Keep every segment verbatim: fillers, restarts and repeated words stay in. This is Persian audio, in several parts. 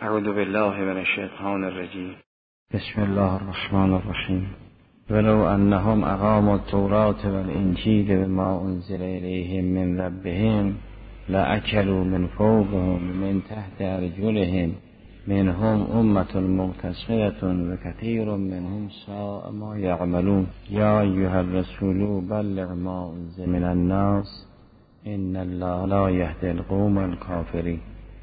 اعوذ بالله من الشیطان الرجیم. بسم الله الرحمن الرحیم. ولو انهم اقاموا التوراة والانجیل بما انزل الیهم من ربهم لأکلوا من فوقهم من تحت ارجلهم منهم امة مقتصدة وكثير منهم ساء ما يعملون. یا ایها الرسول بلغ ما انزل من الناس ان الله لا یهدی القوم الکافرین.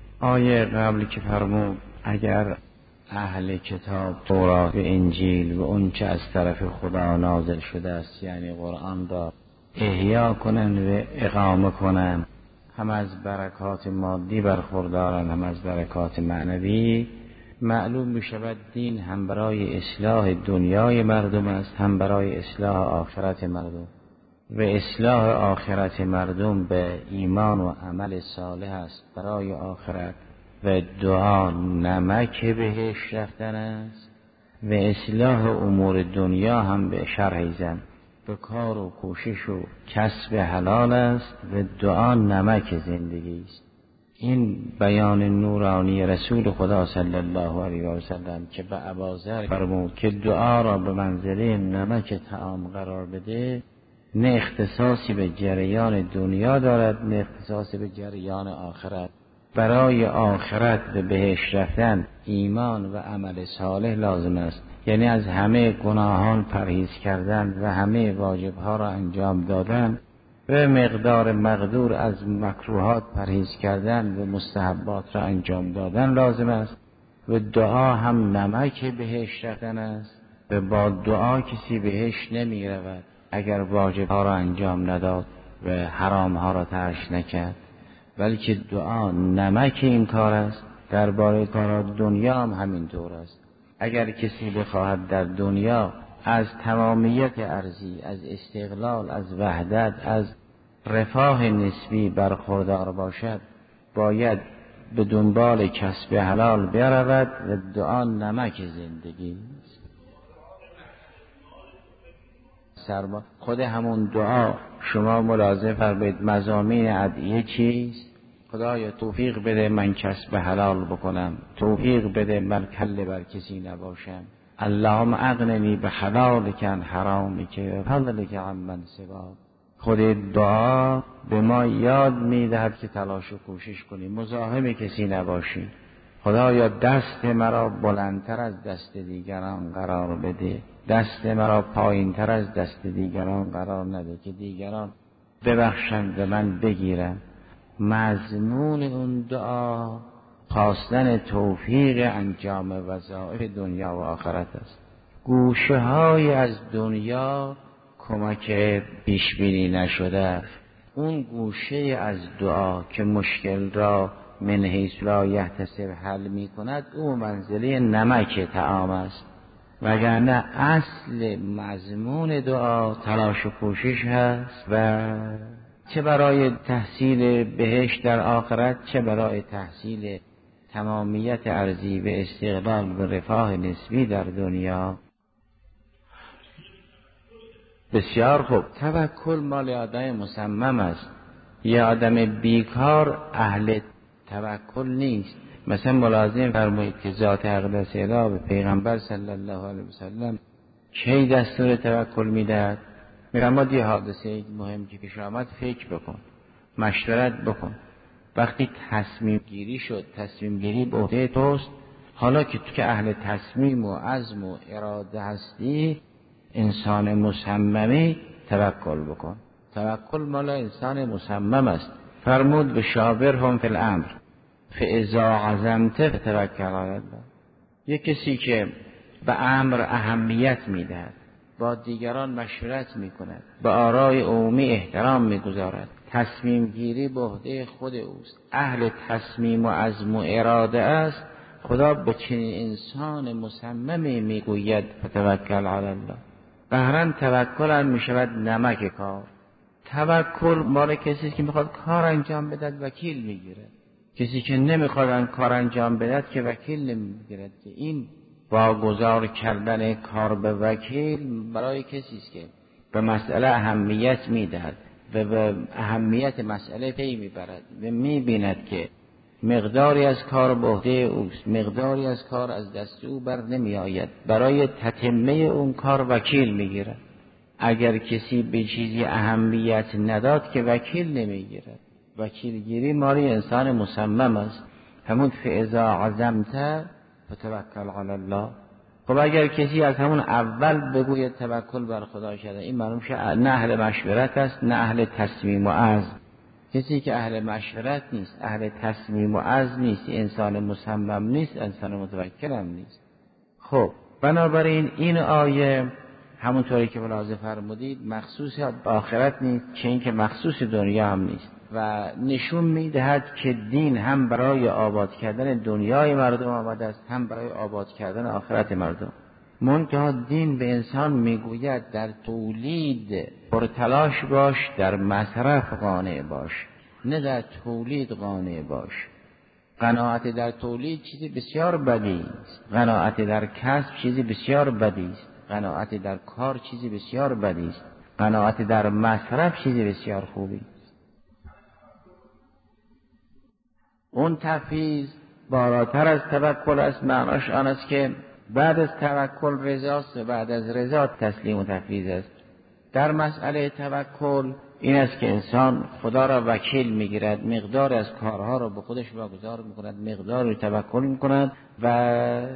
آیه قبل که فرمود اگر اهل کتاب تورات و انجیل و اون چه از طرف خدا نازل شده است یعنی قرآن را احیا کنن و اقامه کنن، هم از برکات مادی برخوردارن هم از برکات معنوی، معلوم می شود دین هم برای اصلاح دنیای مردم است هم برای اصلاح آخرت مردم، و اصلاح آخرت مردم به ایمان و عمل صالح است برای آخرت، و دعا نمک بهش رفتن است، و اصلاح امور دنیا هم به شرح زن به کار و کوشش و کسب حلال است و دعا نمک زندگی است. این بیان نورانی رسول خدا صلی الله علیه و سلم که به ابوذر فرمود که دعا را به منزله نمک طعام قرار بده، نه اختصاصی به جریان دنیا دارد نه اختصاصی به جریان آخرت. برای آخرت به بهشت رفتن ایمان و عمل صالح لازم است، یعنی از همه گناهان پرهیز کردن و همه واجبها را انجام دادن و مقدار مقدور از مکروهات پرهیز کردن و مستحبات را انجام دادن لازم است، و دعا هم نمک بهشت رفتن است و با دعا کسی بهشت نمی رود اگر واجبها را انجام نداد و حرامها را ترک نکرد، بلکه دعا نمک این کار است. درباره کارات دنیا هم همین طور است. اگر کسی بخواهد در دنیا از تمامیت ارضی، از استقلال، از وحدت، از رفاه نسبی برخوردار باشد، باید به دنبال کسب حلال برود و دعا نمک زندگی است. سرما خود همون دعا شما ملاحظه فرمایید مضامین ادعیه چیست؟ خدایا توفیق بده من کسب حلال بکنم، توفیق بده من کله بر کسی نباشم، اللهم اغننی به حلالک عن حرامک و فضلک عن من سواک. خود دعا به ما یاد میدهد که تلاش و کوشش کنیم، مزاحم کسی نباشیم. خدایا دست مرا بلندتر از دست دیگران قرار بده، دست مرا پایینتر از دست دیگران قرار نده که دیگران ببخشند و من بگیرم. مضمون اون دعا خواستن توفیق انجام وظایف دنیا و آخرت است. گوشه های از دنیا کمک پیش بینی نشده است. اون گوشه از دعا که مشکل را من حیث لا یحتسب حل می کند، او منزله نمک طعام است، وگرنه اصل مضمون دعا تلاش و کوشش هست، و چه برای تحصیل بهشت در آخرت چه برای تحصیل تمامیت ارضی و استقلال و رفاه نسبی در دنیا. بسیار خوب. توکل مال آدم مصمم است. یه آدم بیکار اهل توکل نیست. مثلا ملازم فرمایید که ذات اقدس الهی به پیغمبر صلی الله علیه وسلم کی دستور توکل میدهد؟ میرماد یه حادثه مهم که پیش آمد فکر بکن، مشورت بکن. وقتی تصمیم گیری شد، تصمیم گیری به عهده توست، حالا که تو که اهل تصمیم و عزم و اراده هستی، انسان مصممی، توکل بکن. توکل مال انسان مصمم است. فرمود به شاورهم فی الامر فاذا عزمت فتوکل علی الله. یک کسی که به امر اهمیت میدهد، با دیگران مشورت میکند، به آرای عمومی احترام میگذارد، تصمیم گیری به عهده خود اوست، اهل تصمیم و عزم و اراده است، خدا به چنین انسان مصممی میگوید فتوکل علی الله. بهرن توکل هم میشود نمک کار. توکل مال کسی که میخواد کار انجام بدهد وکیل میگیره، کسی که نمیخواد کار انجام بدهد که وکیل نمیگیرد. که این واگذار کردن کار به وکیل برای کسی است که به مسئله اهمیت میدهد و به اهمیت مسئله پی میبرد و میبیند که مقداری از کار به عهده اوست، مقداری از کار از دست او بر نمی آید، برای تتمه اون کار وکیل میگیرد. اگر کسی به چیزی اهمیت نداد که وکیل نمیگیرد. وکیلگیری ماری انسان مصمم است. همون فاذا عزمت فتوکل علی الله. خب اگر کسی از همون اول بگوید توکل بر خدا شده، این معلوم شه نه اهل مشورت است نه اهل تصمیم و عزم. کسی که اهل مشورت نیست، اهل تصمیم و عزم نیست، انسان مصمم نیست، انسان متوکل هم نیست. خب بنابراین این آیه همونطوری که ملاحظه فرمودید مخصوص به آخرت نیست، چه اینکه مخصوص دنیا هم نیست و نشون میدهد که دین هم برای آباد کردن دنیای مردم آمده است، هم برای آباد کردن آخرت مردم. منتها دین به انسان میگوید در تولید پرتلاش باش، در مصرف قانع باش، نه در تولید قانع باش. قناعت در تولید چیزی بسیار بدی است، قناعت در کسب چیزی بسیار بدی است، قناعت در کار چیزی بسیار بدی است، قناعت در مصرف چیزی بسیار خوبی است. اون تفویض بالاتر از توکل است. معناش آن است که بعد از توکل رضاست و بعد از رضا تسلیم و تفویض است. در مسئله توکل این است که انسان خدا را وکیل میگیرد، مقدار از کارها را به خودش واگذار میکند، مقدار رو توکل میکند و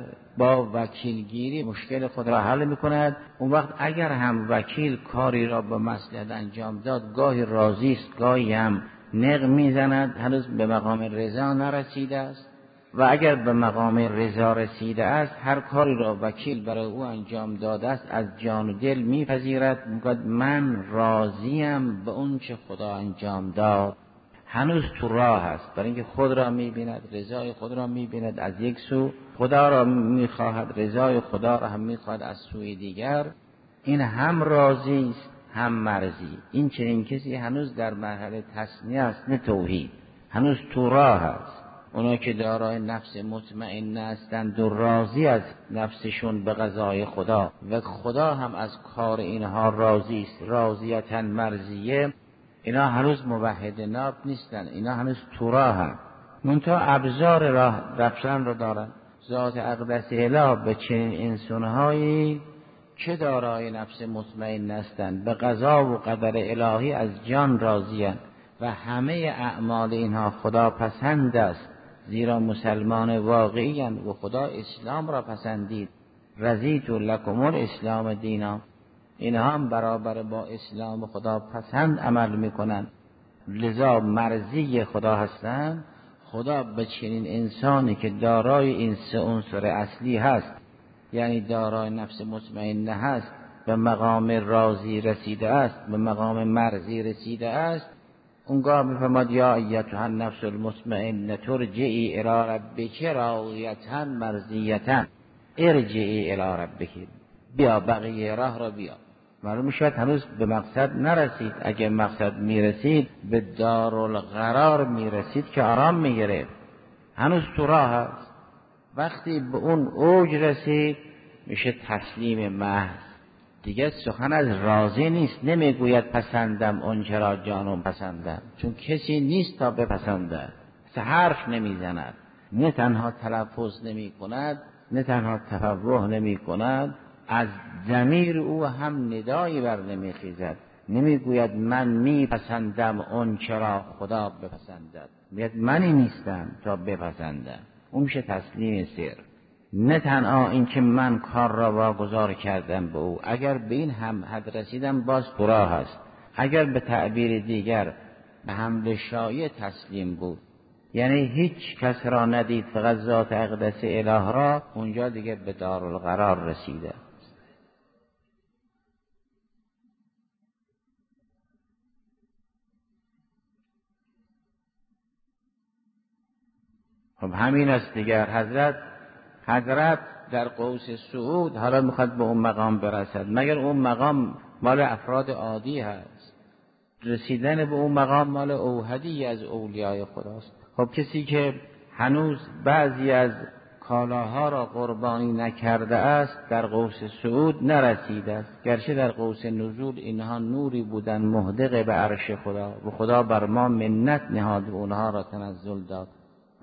با وکیلگیری مشکل خود را حل میکند. اون وقت اگر هم وکیل کاری را به مصلحت انجام داد، گاهی راضی است، گاهی هم نق میزند، هنوز به مقام رضا نرسیده است. و اگر به مقام رضا رسیده است، هر کاری را وکیل برای او انجام داده است از جان و دل میپذیرد، میگوید من راضیم به اون چه خدا انجام داد. هنوز تو راه است، برای اینکه خود را میبیند، رضای خود را میبیند از یک سو، خدا را میخواهد، رضای خدا را هم میخواهد از سوی دیگر. این هم راضی است هم مرضی. این چنین کسی هنوز در مرحله تصنیع است نه توحید، هنوز تو راه است. اونا که دارای نفس مطمئن هستند و راضی از نفسشون به قضای خدا و خدا هم از کار اینها راضی است، راضیتا مرضیه، اینا هنوز موحد ناب نیستن، اینا هنوز تو راه هم. منتها ابزار راه رفتن رو دارن. ذات اقدس اله به چنین انسانهایی که دارای نفس مطمئن هستند، به قضا و قدر الهی از جان راضی‌اند و همه اعمال اینها خدا پسند است، زیرا مسلمان واقعی اند و خدا اسلام را پسندید. رضیت لکم الاسلام دینا. اینها هم برابر با اسلام خدا پسند عمل میکنند، لذا مرضی خدا هستند. خدا به چنین انسانی که دارای این سه عنصر اصلی هست، یعنی دارای نفس مطمئنه هست، به مقام راضی رسیده است، به مقام مرضی رسیده است، اونگاه میفرماد یا ایتها النفس المطمئنه ترجعی الی ربک راضیة مرضیة. ارجعی الی ربک، بیا بقیه راه را بیا. معلوم شد هنوز به مقصد نرسید. اگه مقصد میرسید به دارالقرار میرسید که آرام میگرفت. هنوز تو راه هست. وقتی به اون اوج رسید میشه تسلیم محض. دیگه سخن از راضی نیست، نمیگوید پسندم اون چرا جانم پسندم، چون کسی نیست تا بپسنده. حرف نمیزند، نه تنها تلفظ نمی کند، نه تنها تفوه نمی کند، از ضمیر او هم ندایی بر نمیخیزد. نمیگوید من میپسندم اون چرا خدا بپسندد، میگوید منی نیستم تا بپسندم. اون میشه تسلیم سر. نه تنها این که من کار را واگذار کردم به او، اگر به این هم حد رسیدم باز تو راه هست. اگر به تعبیر دیگر به حمل شایع تسلیم بود، یعنی هیچ کس را ندید فقط ذات اقدس اله را، اونجا دیگه به دارالقرار رسیده. خب همین است دیگر. حضرت حضرت در قوس صعود حالا میخواد به اون مقام برسد، مگر اون مقام مال افراد عادی هست؟ رسیدن به اون مقام مال اوحدی از اولیای خداست. خب کسی که هنوز بعضی از کالاها را قربانی نکرده است در قوس صعود نرسیده است، گرچه در قوس نزول اینها نوری بودن محدق به عرش خدا و خدا بر ما منت نهاد و اونها را تنزل داد.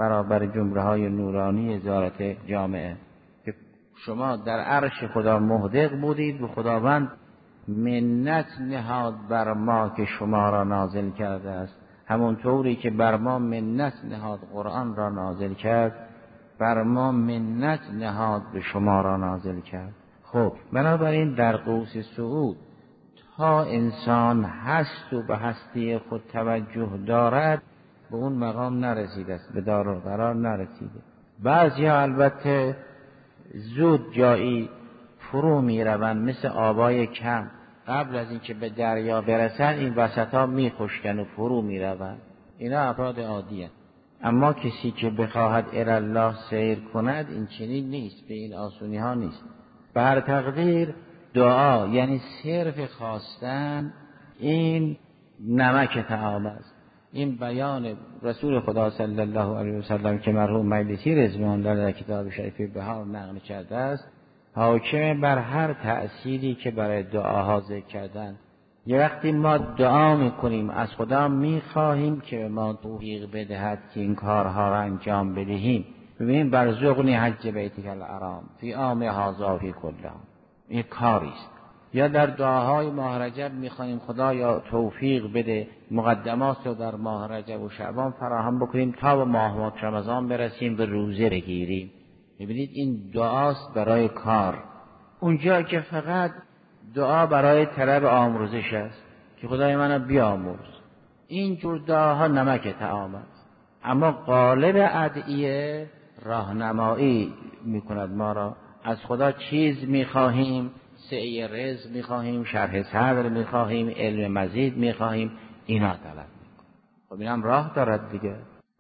برابر جمله های نورانی وزارت جامعه که شما در عرش خدا محدق بودید و خداوند منت نهاد بر ما که شما را نازل کرده است، همونطوری که بر ما منت نهاد قرآن را نازل کرد، بر ما منت نهاد به شما را نازل کرد. خب بنابراین در قوس صعود تا انسان هست و به هستی خود توجه دارد به اون مقام نرسیده است، به دارالقرار نرسیده. بعضی ها البته زود جایی فرو می روند، مثل آبای کم قبل از اینکه به دریا برسند این وسط ها می خشکن و فرو می روند. اینا افراد عادی هست. اما کسی که بخواهد الله سیر کند این چنین نیست، به این آسونی ها نیست. بر تقدیر دعا یعنی صرف خواستن این نمک طعام است. این بیان رسول خدا صلی الله علیه و سلم که مرحوم مجلسی رضوان در کتاب شریف بهار نقل کرده است، حاکم بر هر تأثیری که برای دعاها ذکر کردن. یه وقتی ما دعا میکنیم از خدا میخواهیم که به ما توفیق بدهد که این کارها را انجام بدهیم. ببین بر زغنی حج بیتک الحرام فی عام هذا فی کله، این کاری است. یا در دعاهای ماه رجب میخواهیم خدایا توفیق بده مقدمات رو در ماه رجب و شعبان فراهم بکنیم تا به ماه رمضان برسیم به روزه بگیریم. میبینید این دعاست برای کار. اونجا که فقط دعا برای طلب آموزش است که خدای منو بیاموز، این جور دعاها نمک طعام است. اما قالب ادعیه راهنمایی میکند ما را. از خدا چیز میخواهیم، سعی رزق میخواهیم، شرح صدر میخواهیم، علم مزید میخواهیم، اینا طلب میکنیم. خب این هم راه دارد دیگه.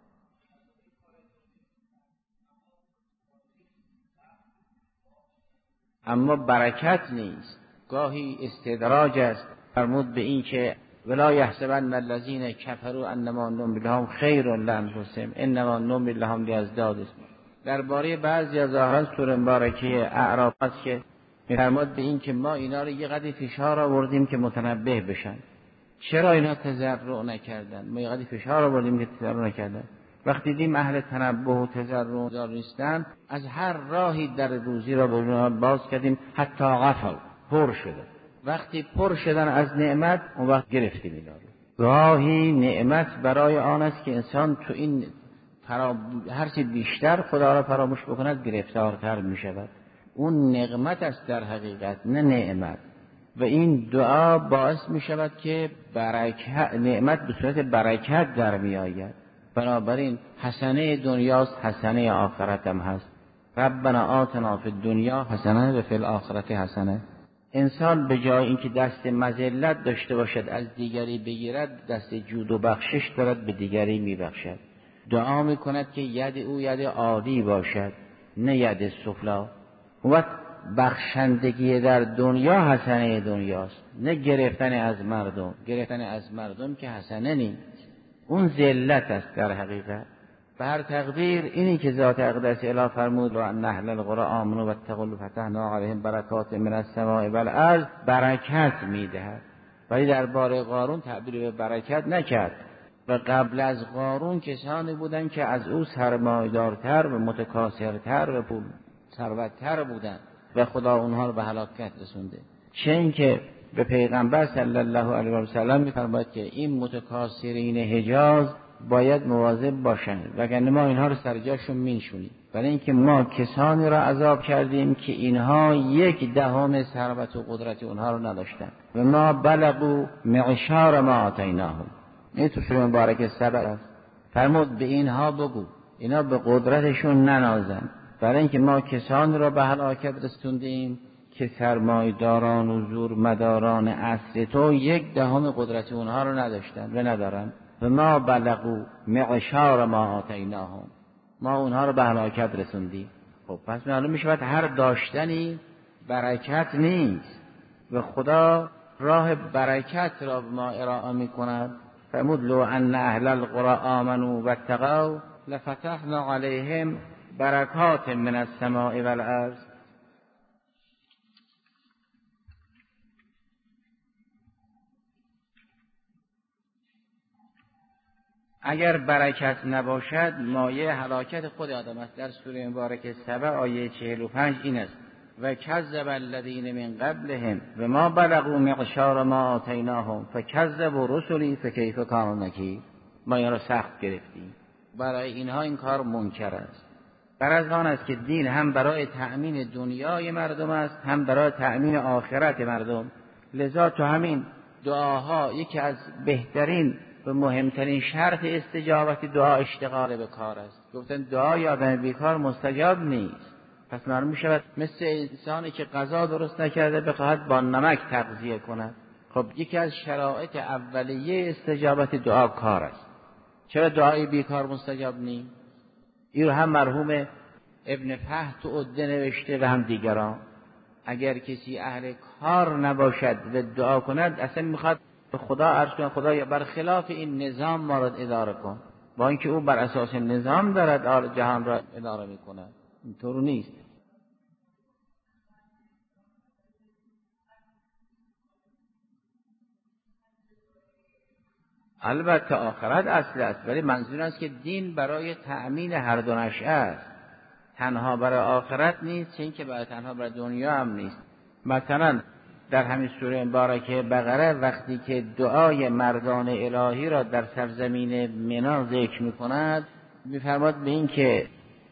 اما برکت نیست، گاهی استدراج است. فرمود به این که ولا یحسبن الذین کفروا انما نملی لهم خیر لانفسهم انما نملی لهم لیزدادوا. درباره بعضی از ظاهرا سوره مبارکه اعراف است که می‌فرماد به این که ما اینا رو یه قدری فشار آوردیم که متنبه بشن. چرا اینا تضرع نکردن؟ ما یه قدری فشار آوردیم که تضرع نکردن. وقتی دیدیم اهل تنبه و تضرع نیستن، از هر راهی در روزی را به باز کردیم حتی غفل پر شده. وقتی پر شدن از نعمت اون وقت گرفتیم اینا رو. راهی نعمت برای آن است که انسان تو این فرا... هر چی بیشتر خدا را فراموش بکند گرفتارتر می شود. اون نقمت است در حقیقت، نه نعمت. و این دعا باعث می شود که برکت، نعمت به صورت برکت در می آید. بنابراین حسنه دنیاست، حسنه آخرت هم هست. ربنا آتنا فی الدنیا حسنه و فی الاخرت حسنه. انسان به جای اینکه دست مذلت داشته باشد از دیگری بگیرد، دست جود و بخشش دارد به دیگری می بخشد. دعا می کند که ید او ید عالی باشد نه ید سفلا. و بخشندگی در دنیا حسنه دنیاست، نه گرفتن از مردم. گرفتن از مردم که حسنه نیست، اون ذلت است در حقیقت. به هر تقدیر اینی که ذات اقدس اله فرمود و ان اهل القرى آمنوا واتقوا فتحنا علیهم برکات من السماء والارض، برکت میدهد. ولی درباره قارون تعبیر به برکت نکرد. و قبل از قارون کسانی بودند که از او سرمایه‌دارتر و متکاثرتر و پول ثروتتر بودند و خدا اونها رو به هلاکت رسونده. چه اینکه به پیغمبر صلی الله علیه و سلم می‌فرماید که این متکاثرین حجاز باید مواظب باشند وگرنه ما اینها رو سر جاشون می‌نشونیم. برای اینکه ما کسانی را عذاب کردیم که اینها یک دهم ثروت و قدرت اونها رو نداشتند و ما بلغوا معشار ما آتیناهم. این تو سوره مبارکه سبع است. فرمود به اینها بگو اینا به قدرتشون ننازند، برای اینکه ما کسانی را به هلاکت رسوندیم که سرمایه‌داران و زور مداران عصر تو یک دهم قدرت اونها رو نداشتن و ندارن. و ما بلغوا معشار ما آتیناهم، ما اونها رو به هلاکت رسوندیم. خب پس معلوم میشود هر داشتنی برکت نیست و خدا راه برکت را به ما ارائه میکند. فرمود لو ان اهل القرى آمنوا واتقوا لفتحنا علیهم برکات من السماء والارض. اگر برکت نباشد مایه هلاکت خود آدم است. در سوره مبارکه سبع آیه چهل و پنج این است: و کذب الذین من قبلهم و ما بلغوا معشار ما آتیناهم فکذبوا رسلی فکیف کان نکیر. ما این را سخت گرفتیم. برای اینها این کار منکر است. غرض آن است که دین هم برای تأمین دنیای مردم است، هم برای تأمین آخرت مردم. لذا تو همین دعاها یکی از بهترین و مهمترین شرط استجابت دعا اشتغال به کار است. گفتن دعای آدم بیکار مستجاب نیست. پس معلوم می شود مثل انسانی که غذا درست نکرده بخواهد با نمک تغذیه کند. خب یکی از شرایط اولیه استجابت دعا کار است. چرا دعای بیکار مستجاب نیست؟ این رو هم مرحوم ابن فهد تو عده نوشته و هم دیگران. اگر کسی اهل کار نباشد و دعا کند اصلا میخواد به خدا عرض کند خدا برخلاف این نظام ما را اداره کن، با اینکه او بر اساس نظام دارد جهان را اداره میکند. اینطور نیست. البته آخرت اصل است، ولی منظور است که دین برای تأمین هر دو نشأه است، تنها برای آخرت نیست، چون که برای تنها برای دنیا هم نیست. مثلا در همین سوره مبارکه بقره وقتی که دعای مردان الهی را در سرزمین منا ذکر می‌کند می‌فرماید به این که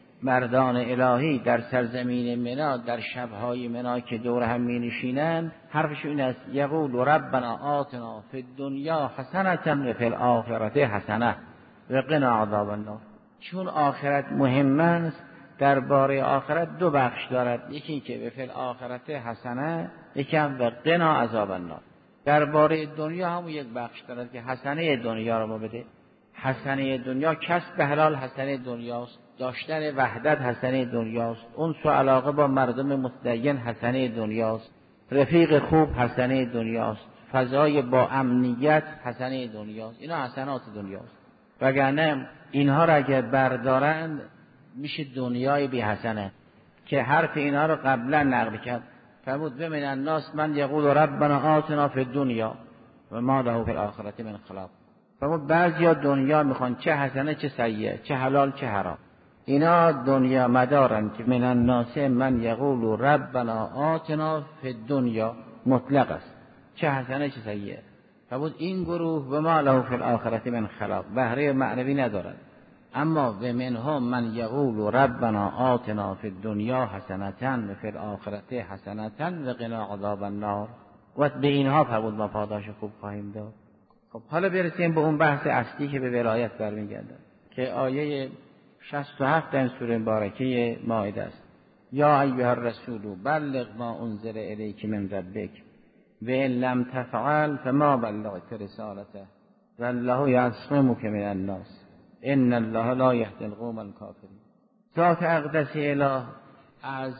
مردان الهی در سرزمین منا در شب‌های منا که دور هم می‌نشینند حرفشون این است: یقول ربنا آتنا فی الدنیا حسنة و فی الآخرة حسنة و قنا عذاب النار. چون آخرت مهم است درباره آخرت دو بخش دارد، یکی که به فی الآخرة حسنه، یکی هم به قنا عذاب النار. درباره دنیا هم یک بخش دارد که حسنه دنیا را ما بده. حسنه دنیا کسب حلال حسنه دنیاست، داشتن وحدت حسنه دنیاست، اون سو علاقه با مردم متدین حسنه دنیاست، رفیق خوب حسنه دنیاست، فضای با امنیت حسنه دنیاست. اینا حسنات دنیاست. وگرنه اینها را اگر بردارند میشه دنیای بی حسنه که حرف اینها رو قبلا نقل کرد. فرمود: و من الناس من یقول ربنا آتنا فی الدنیا و ما له فی الآخرة من خلاق. فرمود بعضیا دنیا میخوان، چه حسنه چه سیئه، چه حلال چه حرام. اینا دنیا مدارن که من الناس من یقول ربنا آتنا فی الدنیا مطلق است، چه حسنه چه سیئه. فرمود این گروه و ما له فی الآخرة من خلاق بهره معنوی ندارد. اما و منهم من یقول ربنا آتنا فی الدنیا حسنة و فی الآخرة حسنة و قنا عذاب النار. و به اینها فرمود ما پاداش خوب خواهیم داد. خب حالا برسیم به اون بحث اصلی که به ولایت برمیگردد که آیه شصت و هفت در سوره مبارکه مائده است: یا ایها الرسول بلغ ما انزل الیک من ربک و ان لم تفعل فما بلغت رسالته والله یعصمک من الناس ان الله لا یهدی القوم الکافرین. ذات اقدس اله از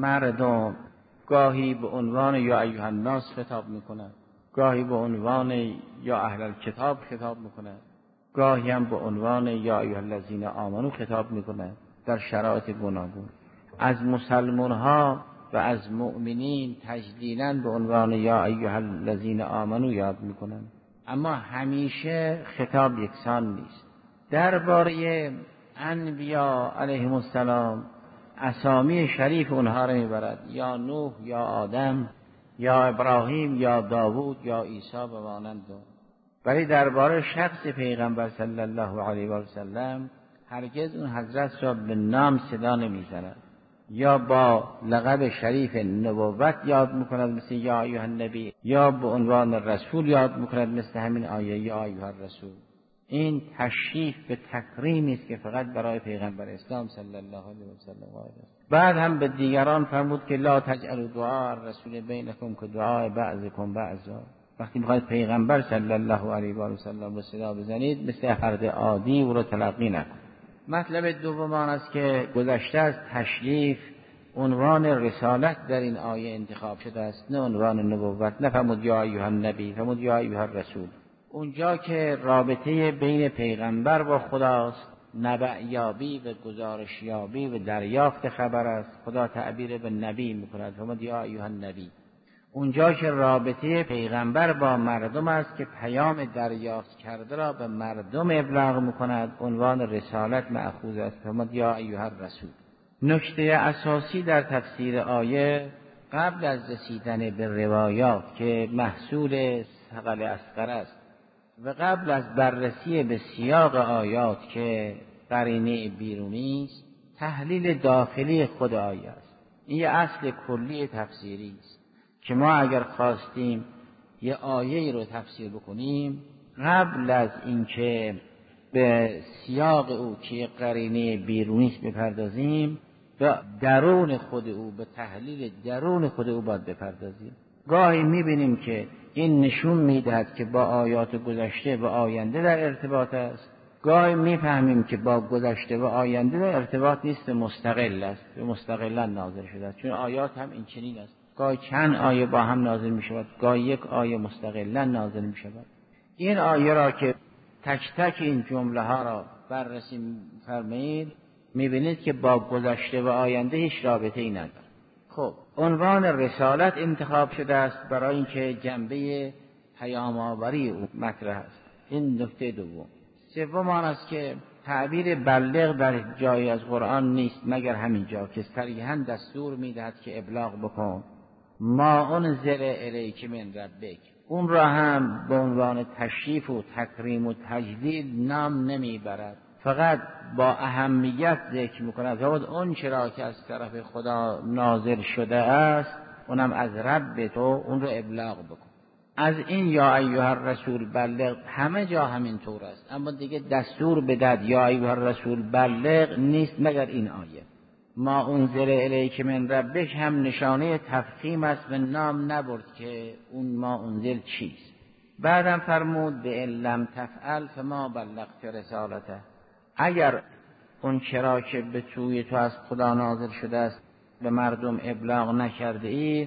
مردم گاهی به عنوان یا ایها الناس خطاب میکند، گاهی به عنوان یا اهل الکتاب خطاب میکند، گاهی هم به عنوان یا ایها الذین آمنو خطاب میکند در شرایط گوناگون. از مسلمان ها و از مؤمنین تجدیداً به عنوان یا ایها الذین آمنو یاد میکنند، اما همیشه خطاب یکسان نیست. درباره انبیا علیهم السلام اسامی شریف اونها رو میبرد: یا نوح، یا آدم، یا ابراهیم، یا داوود، یا عیسی و مانند. ولی درباره شخص پیغمبر صلی الله علیه و سلم هرگز اون حضرت را به نام صدا نمیزند، یا با لقب شریف نبوت یاد میکند مثل یا ایها النبی، یا به عنوان رسول یاد میکند مثل همین آیه یا ایها الرسول. این تشریف به تکریمی است که فقط برای پیغمبر اسلام صلی الله علیه و سلم است. بعد هم به دیگران فرمود که لا تجعلوا دعاء الرسول بینکم که دعاء بعضکم بعضا. وقتی میخواید پیغمبر صلی الله علیه و سلم رو صدا بزنید مثل فرد عادی او رو تلقی نکن. مطلب دوم آن است که گذشته از تشریف عنوان رسالت در این آیه انتخاب شده است، نه عنوان نبوت. نفرمود یا ایها النبی، فرمود یا ایها الرسول. اونجا که رابطه بین پیغمبر با خداست، نبأ یابی و گزارش یابی و دریافت خبر است، خدا تعبیر به نبی میکند، فرمود یا ایها النبی. اونجا که رابطه پیغمبر با مردم است که پیام دریافت کرده را به مردم ابلاغ میکند، عنوان رسالت مأخوذ است. فرمود یا ایها الرسول. نکته اساسی در تفسیر آیه قبل از رسیدن به روایات که محصول ثقل اصغر است و قبل از بررسی به سیاق آیات که قرینه بیرونی است، تحلیل داخلی خود آیه است. این یه اصل کلی تفسیری است که ما اگر خواستیم یه آیه رو تفسیر بکنیم، قبل از اینکه به سیاق او که قرینه بیرونی است بپردازیم، به درون خود او، به تحلیل درون خود او باید بپردازیم. گاهی میبینیم که این نشون میدهد که با آیات گذشته و آینده در ارتباط است، گاهی میفهمیم که با گذشته و آینده در ارتباط نیست، مستقل است، به مستقلا نازل شده است. چون آیات هم این چنین است، گاهی چند آیه با هم نازل می شود، گاهی یک آیه مستقلا نازل می شود. این آیه را که تک تک این جمله ها را بررسی فرمایید، میبینید که با گذشته و آینده هیچ رابطه ای ندارد. خب عنوان رسالت انتخاب شده است برای اینکه جنبه پیام آوری او مطرح است. این نکته دوم. سوم آن است که تعبیر بلغ در جایی از قرآن نیست مگر همین جا که صریحاً دستور میدهد که ابلاغ بکن ما انزل الیک من ربک. اون را هم به عنوان تشریف و تکریم و تجلیل نام نمیبرد، فقط با اهمیت ذکر میکند که اون چرا که از طرف خدا نازل شده است، اونم از رب تو، اون رو ابلاغ بکن. از این یا ایها الرسول بلغ همه جا همین طور است، اما دیگه دستور بدهد یا ایها الرسول بلغ نیست مگر این آیه. ما انزل الیک من ربک هم نشانه تفخیم است و نام نبرد که اون ما انزل چیست. بعدم فرمود به لم تفعل فما بلغت رسالته. اگر اون چرا که به توی تو از خدا نازل شده است به مردم ابلاغ نکرده ای،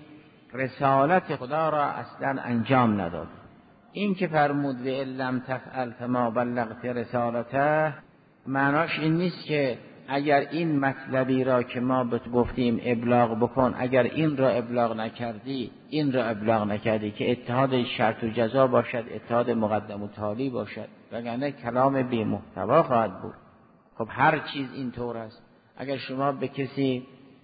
رسالت خدا را اصلا انجام نداد. این که فرمود به لم تفعل فما بلغت رسالته، معناش این نیست که اگر این مطلبی را که ما به تو گفتیم ابلاغ بکن، اگر این را ابلاغ نکردی این را ابلاغ نکردی، که اتحاد شرط و جزا باشد، اتحاد مقدم و تالی باشد، وگرنه کلام بی محتوا خواهد بود. خب هر چیز این طور است. اگر شما به کسی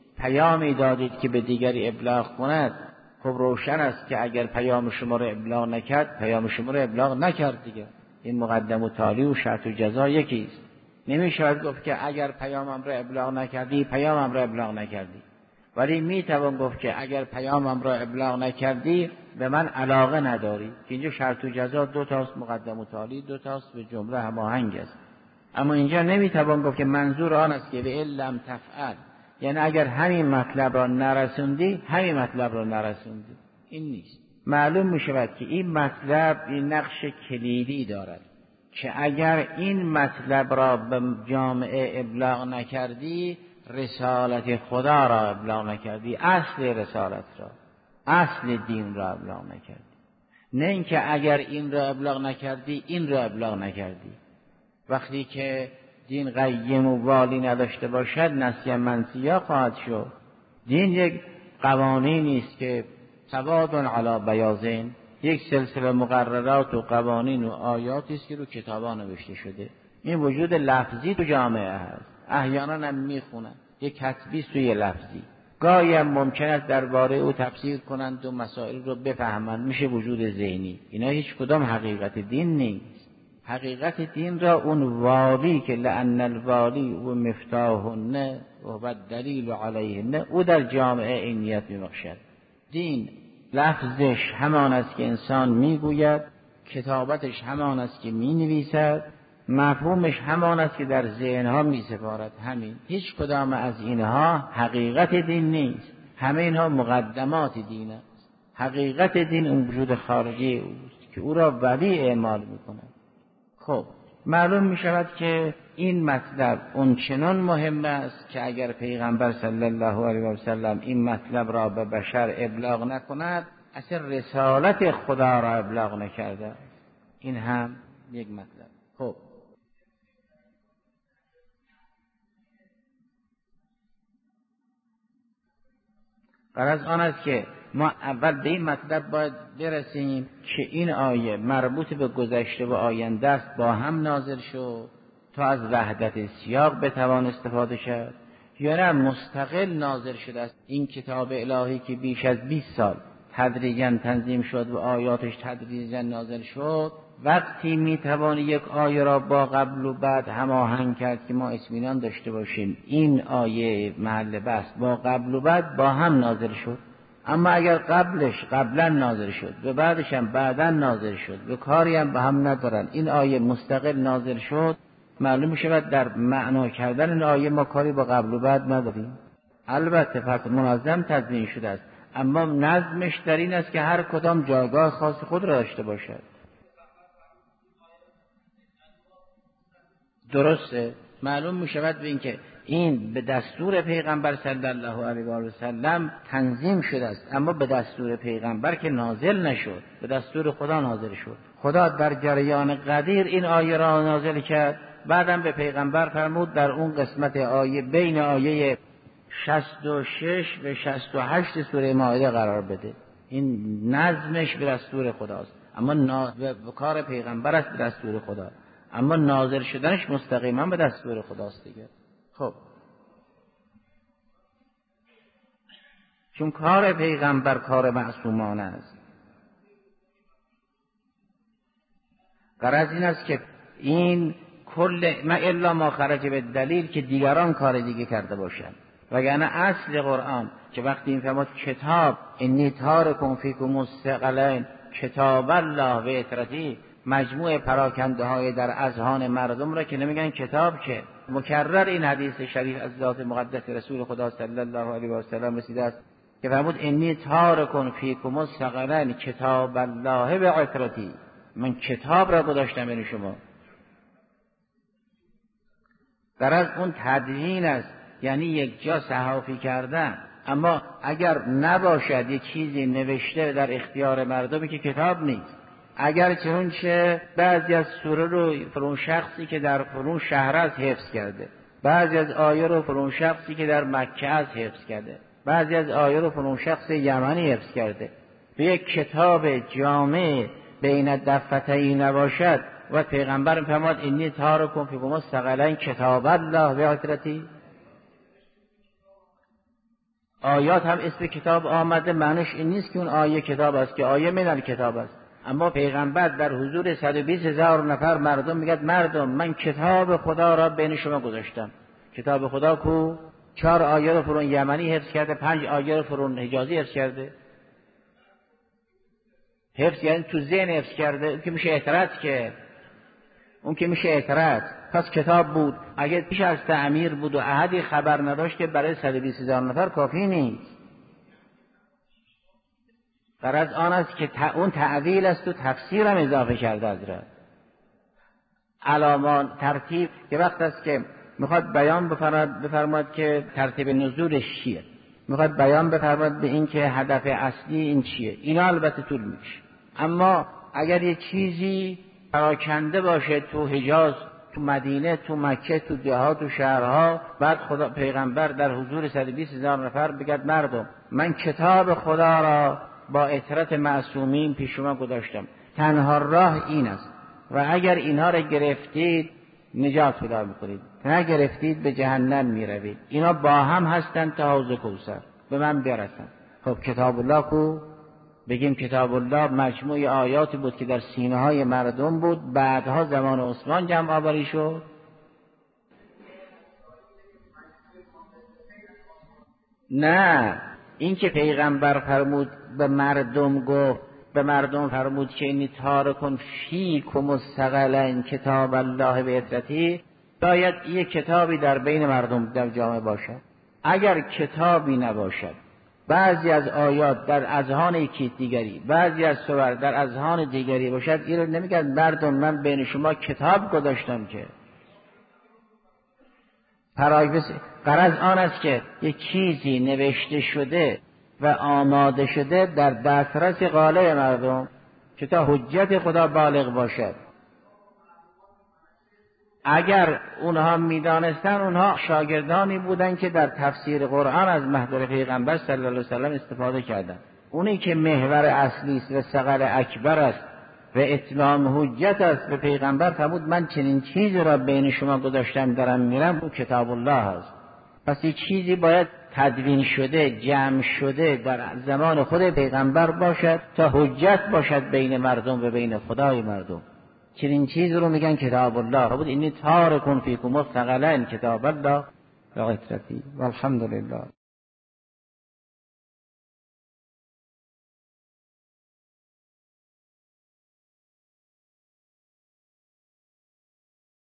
پیامی دادید که به دیگری ابلاغ کند، خب روشن است که اگر پیام شما را ابلاغ نکرد، پیام شما را ابلاغ نکرد دیگه. این مقدم و تالی و شرط و جزا یکی است. نمیشود گفت که اگر پیامم را ابلاغ نکردی، پیامم را ابلاغ نکردی. ولی میتوان گفت که اگر پیامم را ابلاغ نکردی به من علاقه نداری. اینجا شرط و جزا دو تاست، مقدم و تالی دو تاست، به جمله هماهنگ است. اما اینجا نمیتوان گفت که منظور آن است که به لم تفعل، یعنی اگر همین مطلب را نرسوندی همین مطلب را نرسوندی. این نیست. معلوم میشود که این مطلب این نقش کلیدی دارد که اگر این مطلب را به جامعه ابلاغ نکردی، رسالت خدا را ابلاغ نکردی، اصل رسالت را، اصل دین را ابلاغ نکردی. نه اینکه اگر این را ابلاغ نکردی این را ابلاغ نکردی. وقتی که دین قیم و والی نداشته باشد نسیه منسیه خواهد شد. دین یک قوانینی است که سواد علی بیاضین، یک سلسله مقررات و قوانین و آیاتی است که رو کتابا نوشته شده. این وجود لفظی تو جامعه هست، احیانا هم میخونن یک کتبی سوی لفظی، گاهی هم ممکن است درباره او تفسیر کنند و مسائل رو بفهمند، میشه وجود ذهنی. اینا هیچ کدام حقیقت دین نیست. حقیقت دین را اون والی که لأن الوالی و مفتاحهن و دلیل علیهن، او در جامعه این نیت میبخشد. دین لفظش همان است که انسان میگوید، کتابتش همان است که مینویسد، مفهومش همان است که در ذهنها میسپارد. همین، هیچ کدام از اینها حقیقت دین نیست. همه اینها مقدمات دین است. حقیقت دین اون وجود خارجی اوست که او را ولی اعمال میکند. خب معلوم می شود که این مطلب اون چنان مهم است که اگر پیغمبر صلی الله علیه و سلم این مطلب را به بشر ابلاغ نکند، اصلا رسالت خدا را ابلاغ نکرده. این هم یک مطلب. خب غرض آن است که ما اول به این مطلب باید برسیم که این آیه مربوط به گذشته و آینده است، با هم نازل شد تا از وحدت سیاق بتوان استفاده شد، یا نه مستقل نازل شده است. این کتاب الهی که بیش از بیست سال تدریجاً تنظیم شد و آیاتش تدریجاً نازل شد، وقتی میتوان یک آیه را با قبل و بعد هماهنگ کرد که ما اطمینان داشته باشیم این آیه محل بحث با قبل و بعد با هم نازل شد. اما اگر قبلش قبلا نازل شد و بعدش هم بعدا نازل شد و کاری هم به هم ندارن، این آیه مستقل نازل شد، معلوم میشود در معنا کردن این آیه ما کاری با قبل و بعد نداریم. البته پس منظم تدوین شده است، اما نظمش در این است که هر کدام جایگاه خاص خود را داشته باشد. درسته، معلوم میشود به این که این به دستور پیغمبر صلی الله علیه و سلم تنظیم شده است، اما به دستور پیغمبر که نازل نشد، به دستور خدا نازل شد. خدا در جریان قدیر این آیه را نازل کرد، بعدم به پیغمبر فرمود در اون قسمت آیه بین آیه شصت و شش و شصت و هشت سوره مائده قرار بده. این نظمش به دستور خداست، اما نا... به کار پیغمبر است، به دستور خدا، اما نازل شدنش مستقیما به دستور خداست دیگه. خب چون کار پیغمبر کار معصومانه است، غرض این است که این کل ما الا ما خرج به دلیل که دیگران کار دیگه کرده باشند، وگرنه اصل قرآن که وقتی این فرمود کتاب انی تارکم فیکم الثقلین کتاب الله و اطرتی، مجموع پراکنده های در اذهان مردم را که نمیگن کتاب، که مکرر این حدیث شریف از ذات مقدس رسول خدا صلی الله علیه و سلم رسیده است که فرمود انی تارکم فیکم الثقلین کتاب الله و اطرتی، من کتاب را گذاشتم بین شما. در از اون تدوین است، یعنی یک جا صحافی کردن، اما اگر نباشد یک چیزی نوشته در اختیار مردمی که کتاب نیست. اگر چنانچه بعضی از سوره رو فرون شخصی که در فرون شهر از حفظ کرده، بعضی از آیه رو فرون شخصی که در مکه از حفظ کرده، بعضی از آیه رو فرون شخص یمنی حفظ کرده، به یک کتاب جامع بین دفتین نباشد و پیغمبر فرمود انی تارکم فیکم الثقلین کتاب الله و اطرتی. آیات هم اسم کتاب آمده، معنیش این نیست که اون آیه کتاب است، که آیه من کتاب است. اما پیغمبر در حضور صد و بیست هزار نفر مردم میگه مردم من کتاب خدا را بین شما گذاشتم. کتاب خدا کو؟ چهار آیه رو فرون یمنی حفظ کرده، پنج آیه رو فرون حجازی حفظ کرده. حفظ یعنی تو ذهن حفظ کرده، اون که میشه اعتراض، که اون که میشه اعتراض. پس کتاب بود، اگر پیش از تعمیر بود و احدی خبر نداشت که برای صد و بیست هزار نفر کافی نیست. غرض آن است که اون تعویل است و تفسیر هم اضافه کرده از را علامان ترتیب، که وقت است که میخواد بیان بفرماد که ترتیب نزولش چیه، میخواد بیان بفرماد به این که هدف اصلی این چیه، اینا البته طول میشه. اما اگر یه چیزی پراکنده باشه تو حجاز، تو مدینه، تو مکه، تو دهات، تو شهرها، بعد خدا پیغمبر در حضور صد و بیست هزار نفر بگد مردم من کتاب خدا را با اطرت معصومین پیش شما گذاشتم، تنها راه این است و اگر اینها را گرفتید نجات پیدا میکنید، نگرفتید به جهنم میروید. اینا با هم هستند تا حوض کوثر به من برسن. خب کتاب الله کو؟ بگیم کتاب الله مجموع آیاتی بود که در سینه های مردم بود، بعدها زمان عثمان جمع آوری شد. نه، این که پیغمبر فرمود به مردم گفت، به مردم فرمود که اینی تارکن فیکم الثقلین کتاب الله و اطرتی، باید یک کتابی در بین مردم در جامعه باشد. اگر کتابی نباشد، بعضی از آیات در اذهان یکی دیگری، بعضی از سور در اذهان دیگری باشد، این رو نمیگن مردم من بین شما کتاب گذاشتم که پراگرس. غرض آن است که یک چیزی نوشته شده و آماده شده در دسترس قالب مردم که تا حجت خدا بالغ باشد. اگر اونها میدانستن، اونها شاگردانی بودن که در تفسیر قرآن از محضر پیغمبر صلی الله علیه و سلم استفاده کردند. اونی که محور اصلی است و ثقل اکبر است و اتمام حجت است به پیغمبر فرمود من چنین چیزی را بین شما گذاشتم دارم میرم، اون کتاب الله است. پس این چیزی باید تدوین شده، جمع شده در زمان خود پیغمبر باشد تا حجت باشد بین مردم و بین خدای مردم. چنین چیزی رو میگن کتاب الله. بود اینی تارکون فیکم الثقلین کتاب الله و قطرتی والحمدلله.